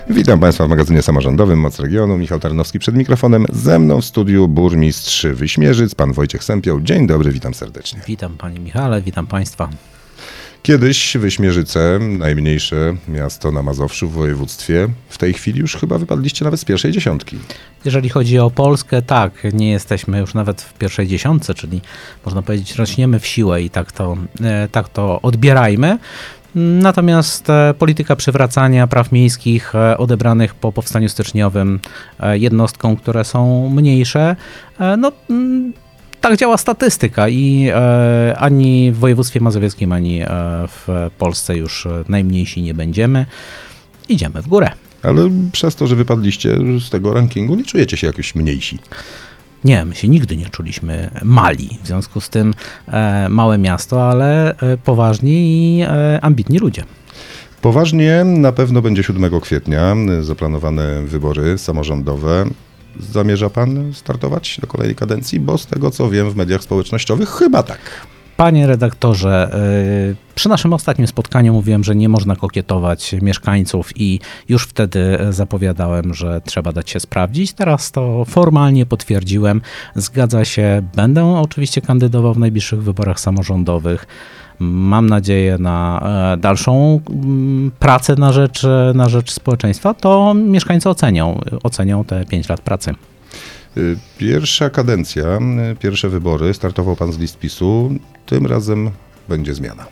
Witam Państwa w magazynie samorządowym Moc Regionu. Michał Tarnowski przed mikrofonem. Ze mną w studiu burmistrz Wyśmierzyc, pan Wojciech Sępioł. Dzień dobry, witam serdecznie. Witam panie Michale, witam Państwa. Kiedyś Wyśmierzyce, najmniejsze miasto na Mazowszu w województwie, w tej chwili już chyba wypadliście nawet z pierwszej dziesiątki. Jeżeli chodzi o Polskę, tak, nie jesteśmy już nawet w pierwszej dziesiątce, czyli można powiedzieć rośniemy w siłę i tak to odbierajmy. Natomiast polityka przywracania praw miejskich odebranych po powstaniu styczniowym jednostkom, które są mniejsze, tak działa statystyka i ani w województwie mazowieckim, ani w Polsce już najmniejsi nie będziemy. Idziemy w górę. Ale przez to, że wypadliście z tego rankingu, nie czujecie się jakoś mniejsi? Nie, my się nigdy nie czuliśmy mali. W związku z tym małe miasto, ale poważni i ambitni ludzie. Poważnie na pewno będzie 7 kwietnia zaplanowane wybory samorządowe. Zamierza pan startować do kolejnej kadencji? Bo z tego co wiem w mediach społecznościowych chyba tak. Panie redaktorze, przy naszym ostatnim spotkaniu mówiłem, że nie można kokietować mieszkańców i już wtedy zapowiadałem, że trzeba dać się sprawdzić. Teraz to formalnie potwierdziłem. Zgadza się, będę oczywiście kandydował w najbliższych wyborach samorządowych. Mam nadzieję na dalszą pracę na rzecz społeczeństwa. To mieszkańcy ocenią te 5 lat pracy. Pierwsza kadencja, pierwsze wybory, startował pan z list PiS-u, tym razem będzie zmiana.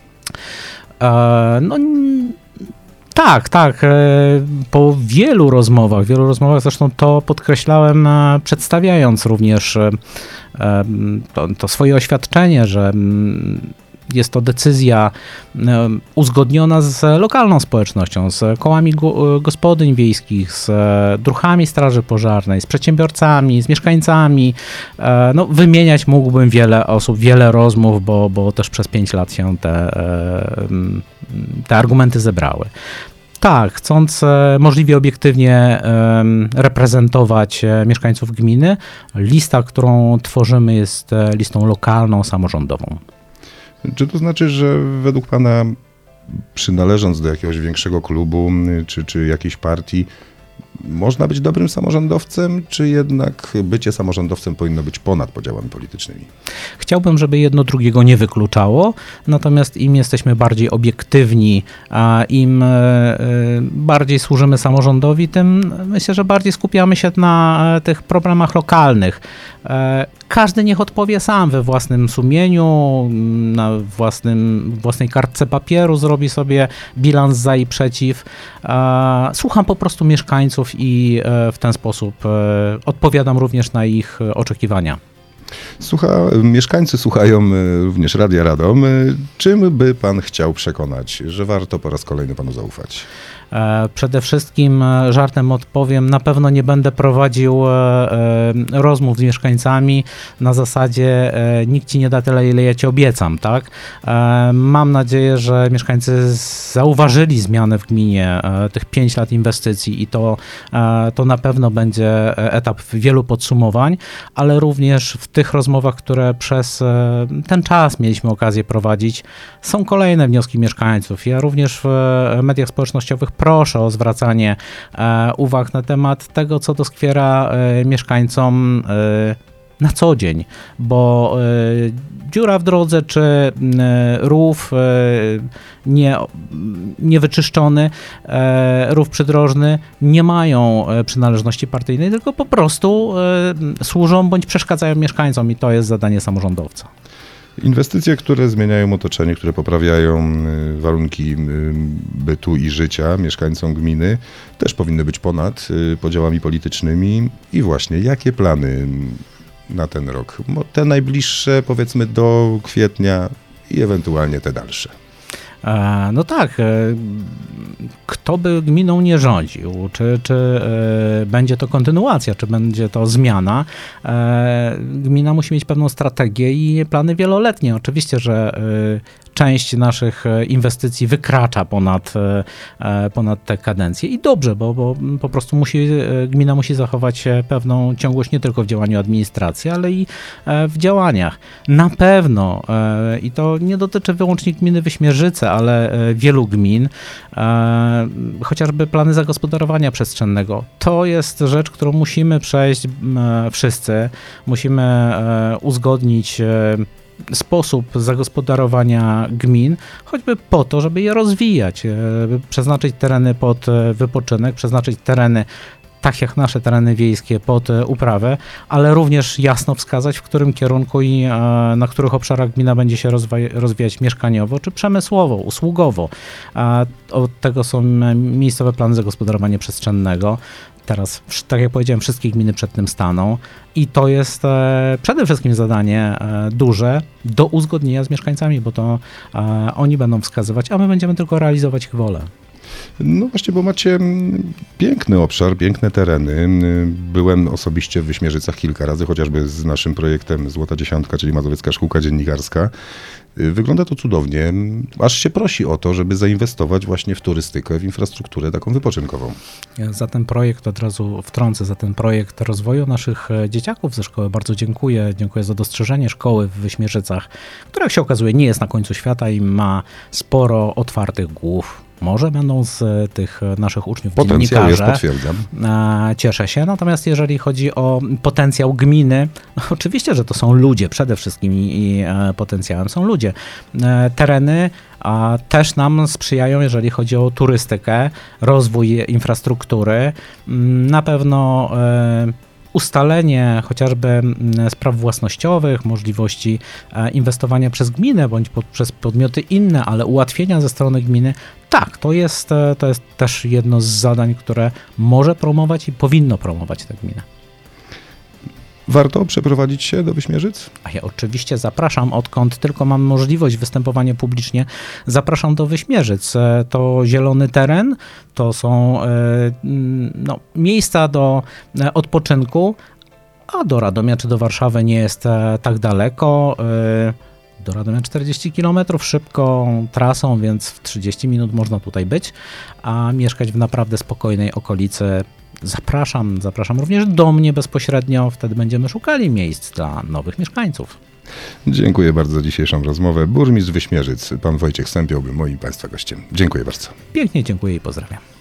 Tak. Po wielu rozmowach zresztą to podkreślałem, przedstawiając również to swoje oświadczenie, że jest to decyzja uzgodniona z lokalną społecznością, z kołami gospodyń wiejskich, z druhami straży pożarnej, z przedsiębiorcami, z mieszkańcami. Wymieniać mógłbym wiele osób, wiele rozmów, bo też przez 5 lat się te argumenty zebrały. Tak, chcąc możliwie obiektywnie reprezentować mieszkańców gminy, lista, którą tworzymy, jest listą lokalną, samorządową. Czy to znaczy, że według pana, przynależąc do jakiegoś większego klubu czy jakiejś partii, można być dobrym samorządowcem, czy jednak bycie samorządowcem powinno być ponad podziałami politycznymi? Chciałbym, żeby jedno drugiego nie wykluczało, natomiast im jesteśmy bardziej obiektywni, a im bardziej służymy samorządowi, tym myślę, że bardziej skupiamy się na tych problemach lokalnych. Każdy niech odpowie sam we własnym sumieniu, na własnej kartce papieru, zrobi sobie bilans za i przeciw. Słucham po prostu mieszkańców i w ten sposób odpowiadam również na ich oczekiwania. Mieszkańcy słuchają również Radia Radom. Czym by pan chciał przekonać, że warto po raz kolejny panu zaufać? Przede wszystkim żartem odpowiem, na pewno nie będę prowadził rozmów z mieszkańcami na zasadzie nikt ci nie da tyle, ile ja ci obiecam, tak? Mam nadzieję, że mieszkańcy zauważyli zmianę w gminie, tych 5 lat inwestycji i to na pewno będzie etap wielu podsumowań, ale również w tych rozmowach, które przez ten czas mieliśmy okazję prowadzić, są kolejne wnioski mieszkańców. Ja również w mediach społecznościowych proszę o zwracanie uwag na temat tego, co doskwiera mieszkańcom na co dzień, bo dziura w drodze czy rów niewyczyszczony, rów przydrożny nie mają przynależności partyjnej, tylko po prostu służą bądź przeszkadzają mieszkańcom i to jest zadanie samorządowca. Inwestycje, które zmieniają otoczenie, które poprawiają warunki bytu i życia mieszkańcom gminy, też powinny być ponad podziałami politycznymi. I właśnie, jakie plany na ten rok? Te najbliższe, powiedzmy do kwietnia i ewentualnie te dalsze. No tak, kto by gminą nie rządził, czy będzie to kontynuacja, czy będzie to zmiana, gmina musi mieć pewną strategię i plany wieloletnie. Oczywiście, że część naszych inwestycji wykracza ponad te kadencje i dobrze, bo po prostu gmina musi zachować pewną ciągłość nie tylko w działaniu administracji, ale i w działaniach. Na pewno, i to nie dotyczy wyłącznie gminy Wyśmierzyce, wszyscy, ale wielu gmin, chociażby plany zagospodarowania przestrzennego. To jest rzecz, którą musimy przejść wszyscy. Musimy uzgodnić sposób zagospodarowania gmin, choćby po to, żeby je rozwijać, przeznaczyć tereny pod wypoczynek, przeznaczyć tereny tak jak nasze tereny wiejskie pod uprawę, ale również jasno wskazać, w którym kierunku i na których obszarach gmina będzie się rozwijać mieszkaniowo czy przemysłowo, usługowo. Od tego są miejscowe plany zagospodarowania przestrzennego. Teraz, tak jak powiedziałem, wszystkie gminy przed tym staną i to jest przede wszystkim zadanie duże do uzgodnienia z mieszkańcami, bo to oni będą wskazywać, a my będziemy tylko realizować ich wolę. No właśnie, bo macie piękny obszar, piękne tereny. Byłem osobiście w Wyśmierzycach kilka razy, chociażby z naszym projektem Złota Dziesiątka, czyli Mazowiecka Szkółka Dziennikarska. Wygląda to cudownie, aż się prosi o to, żeby zainwestować właśnie w turystykę, w infrastrukturę taką wypoczynkową. Za ten projekt od razu wtrącę, za ten projekt rozwoju naszych dzieciaków ze szkoły bardzo dziękuję. Dziękuję za dostrzeżenie szkoły w Wyśmierzycach, która jak się okazuje nie jest na końcu świata i ma sporo otwartych głów. Może będą z tych naszych uczniów Potencjał dziennikarze. jest, potwierdzam. Cieszę się. Natomiast jeżeli chodzi o potencjał gminy, oczywiście, że to są ludzie przede wszystkim i potencjałem są ludzie. Tereny też nam sprzyjają, jeżeli chodzi o turystykę, rozwój infrastruktury. Na pewno ustalenie chociażby spraw własnościowych, możliwości inwestowania przez gminę bądź przez podmioty inne, ale ułatwienia ze strony gminy, tak, to jest też jedno z zadań, które może promować i powinno promować tę gminę. Warto przeprowadzić się do Wyśmierzyc? A ja oczywiście zapraszam, odkąd tylko mam możliwość występowania publicznie, zapraszam do Wyśmierzyc. To zielony teren, to są miejsca do odpoczynku, a do Radomia czy do Warszawy nie jest tak daleko. Do Radomia 40 km szybką trasą, więc w 30 minut można tutaj być, a mieszkać w naprawdę spokojnej okolicy. Zapraszam również do mnie bezpośrednio, wtedy będziemy szukali miejsc dla nowych mieszkańców. Dziękuję bardzo za dzisiejszą rozmowę. Burmistrz Wyśmierzyc, pan Wojciech Stępioł był moim Państwa gościem. Dziękuję bardzo. Pięknie dziękuję i pozdrawiam.